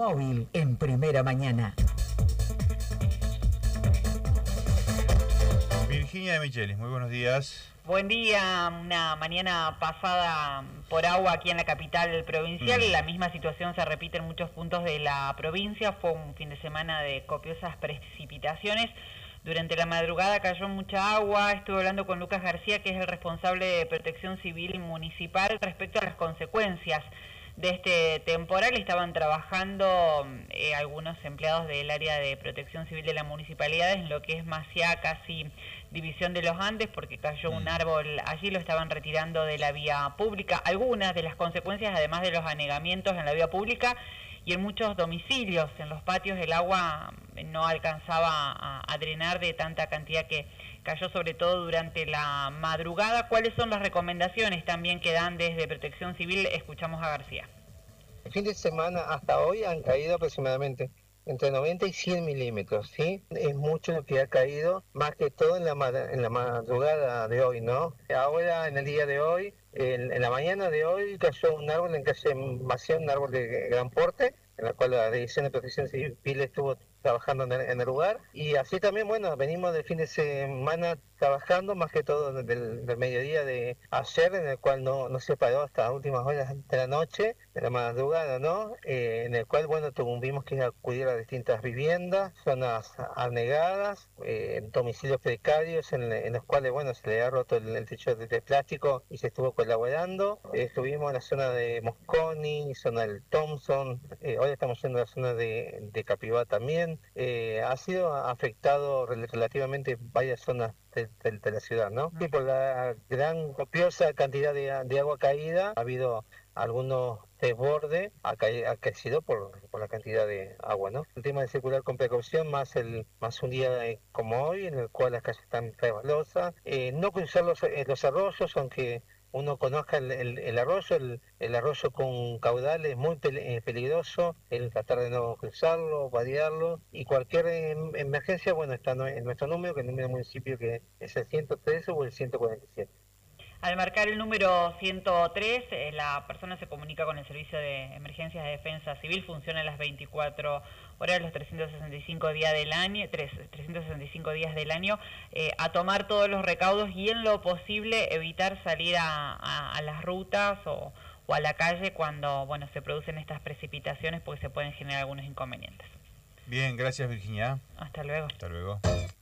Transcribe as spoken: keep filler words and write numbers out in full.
móvil en Primera Mañana. Virginia de Michelis, muy buenos días. Buen día, una mañana pasada por agua aquí en la capital provincial. Mm. La misma situación se repite en muchos puntos de la provincia. Fue un fin de semana de copiosas precipitaciones. Durante la madrugada cayó mucha agua. Estuve hablando con Lucas García, que es el responsable de Protección Civil Municipal, respecto a las consecuencias de este temporal. Estaban trabajando eh, algunos empleados del área de Protección Civil de la municipalidad en lo que es Maciá, casi División de los Andes, porque cayó mm. un árbol allí, lo estaban retirando de la vía pública. Algunas de las consecuencias, además de los anegamientos en la vía pública y en muchos domicilios, en los patios, el agua no alcanzaba a, a drenar de tanta cantidad que cayó, sobre todo durante la madrugada. ¿Cuáles son las recomendaciones también que dan desde Protección Civil? Escuchamos a García. El fin de semana hasta hoy han caído aproximadamente entre noventa y cien milímetros, ¿sí? Es mucho lo que ha caído, más que todo en la, en la madrugada de hoy, ¿no? Ahora, en el día de hoy, en, en la mañana de hoy, cayó un árbol en calle Maciá, un árbol de gran porte, en la cual la División de Protección Civil estuvo trabajando en el, en el lugar. Y así también, bueno, venimos del fin de semana trabajando, más que todo del, del mediodía de ayer, en el cual no, no se paró hasta las últimas horas de la noche, de la madrugada, ¿no? Eh, en el cual, bueno, tuvimos que acudir a distintas viviendas, zonas anegadas, eh, domicilios precarios, en, en los cuales, bueno, se le ha roto el, el techo de, de plástico y se estuvo colaborando. Eh, estuvimos en la zona de Mosconi, zona del Thompson, eh, hoy estamos yendo a la zona de, de Capibá también. Eh, ha sido afectado relativamente varias zonas de, de, de la ciudad, ¿no? Y por la gran copiosa cantidad de, de agua caída, ha habido algunos desbordes, ha, ha crecido por, por la cantidad de agua, ¿no? El tema de circular con precaución, más el más un día eh, como hoy, en el cual las calles están resbalosas, eh, no cruzar los, eh, los arroyos, aunque uno conozca el, el, el arroyo, el, el arroyo con caudal es muy pe peligroso, el tratar de no cruzarlo, variarlo, y cualquier em emergencia, bueno, está en nuestro número, que es el número del municipio, que es el ciento trece o el ciento cuarenta y siete. Al marcar el número ciento tres, eh, la persona se comunica con el Servicio de Emergencias de Defensa Civil, funciona las veinticuatro horas, los trescientos sesenta y cinco días del año, trescientos sesenta y cinco días del año, eh, a tomar todos los recaudos y en lo posible evitar salir a, a, a las rutas o, o a la calle cuando, bueno, se producen estas precipitaciones, porque se pueden generar algunos inconvenientes. Bien, gracias Virginia. Hasta luego. Hasta luego.